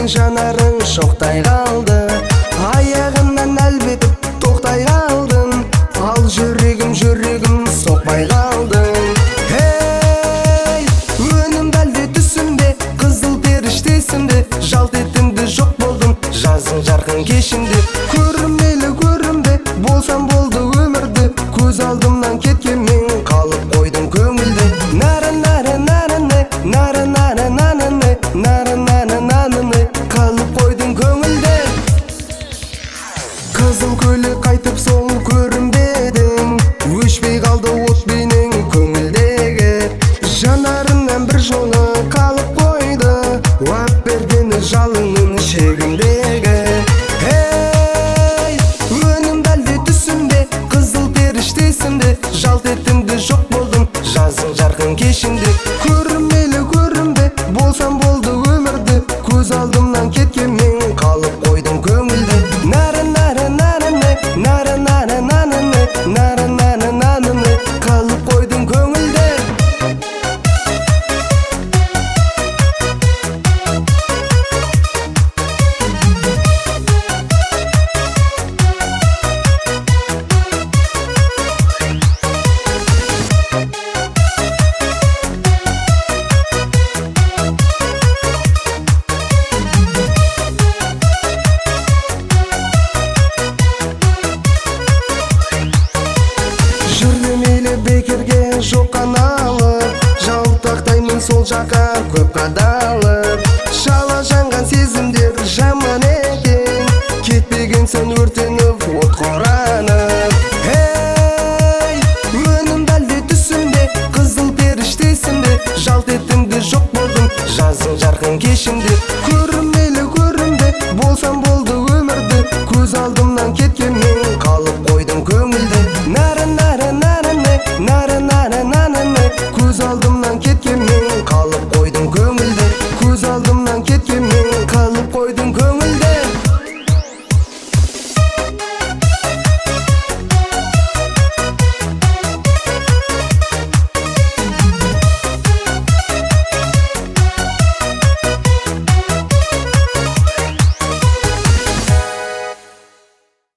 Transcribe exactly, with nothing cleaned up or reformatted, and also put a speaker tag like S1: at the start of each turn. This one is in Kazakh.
S1: сенің жанарың шоқтай қалды, аяғымнан әлбетіп тоқтай қалдым, ал жүрегім жүрегім соқпай қалды. Ей, өнімді әлде түсімде, қызыл періштесімде, жалт етімді жоқ болдым жаздың жарқын кешінде. Көрінмелі көрінбе болсам болды өмірді, көз алдымнан кеткенмен қалып қойдым көңілді. Нара нара нара не, нара нара нара не, нара нара нара не, қалып қойдым көңілді. Қызыл көйлек қайтып сол көрінбедің, өшпей қалды от менің көңілдегі. Жанарымнан бір жолы қалып қойды, уап бергені жалының шегімдегі. Ей, өнімді әлде түсімде, қызыл періштесімде, жалт етімді жоқ болдым жаздың жарқын кешінде. Көрінмелі көрінбе болсам болды өмірді, көз алдымнан кеткенмен қалып қойдым көңілді. Нара нара нара не, нара нара нара не, нара нара нара не, қалып қойдым көңілді. Жүрмейлі бекерге жоқ қаналып, жалтақтаймын сол жаққа көп қадалып. Шала жанған сезімдер жаман екен, кетпегенсің өртеніп от қоранып. Ей, өнімді әлде түсімде, қызыл періштесімде, жалт етімді жоқ болдым жаздың жарқын кешінде. Көрінмелі көрінбе болсам болды өмірді, көз алдымнан кеткенмен қалып қойдым көңілді.